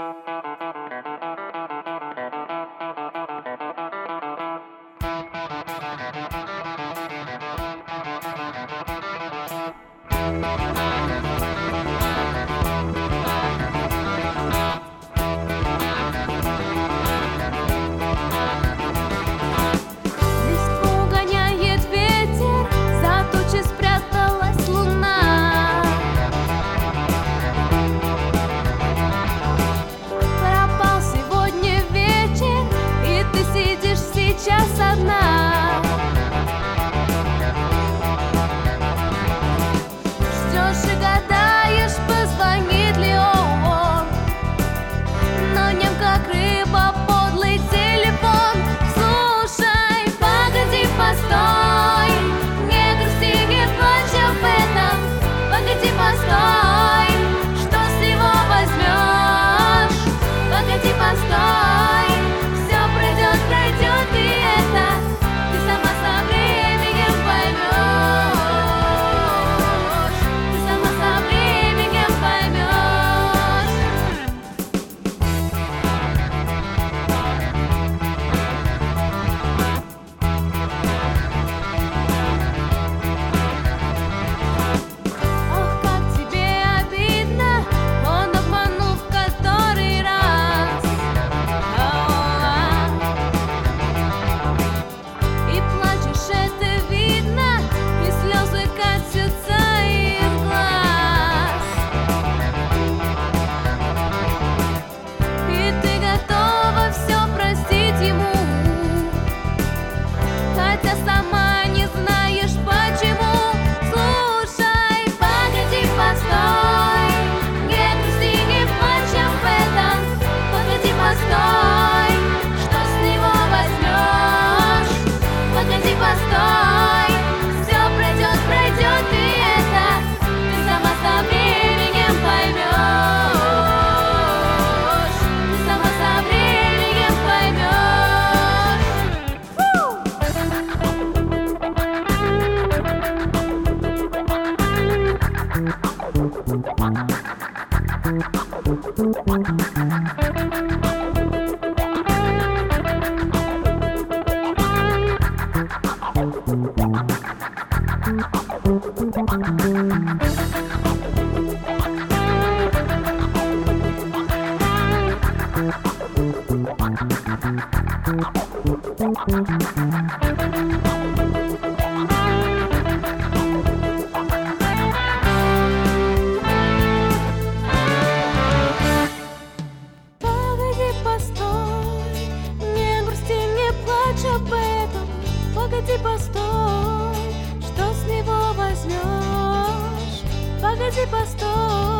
Листву гоняет ветер, за тучи спряталась луна. Пропал сегодня вечер, и ты сидишь сейчас одна. Ждешь и гадаешь, позвонит ли он, но нем как рыба подлый телефон. Слушай, погоди, постой, не грусти, не плачь об этом. Погоди, постой, что с него возьмешь? Погоди, постой, все пройдет, пройдет, и это ты сама со временем поймешь. Ты сама со временем поймешь. Ох, как тебе обидно, он обманул в который раз. И плачешь, это видно, и слезы катятся из глаз. И ты готова все простить ему, хотя сама не знаешь почему. Слушай, погоди, постой, не грусти, не плачь об этом. Погоди, постой, что с него возьмешь? Погоди, постой, все пройдет, пройдет, и это ты сама со временем поймешь. Ты сама со временем поймешь. Погоди, постой, не грусти, не плачь об этом. Погоди, постой, что с него возьмешь? Погоди, постой.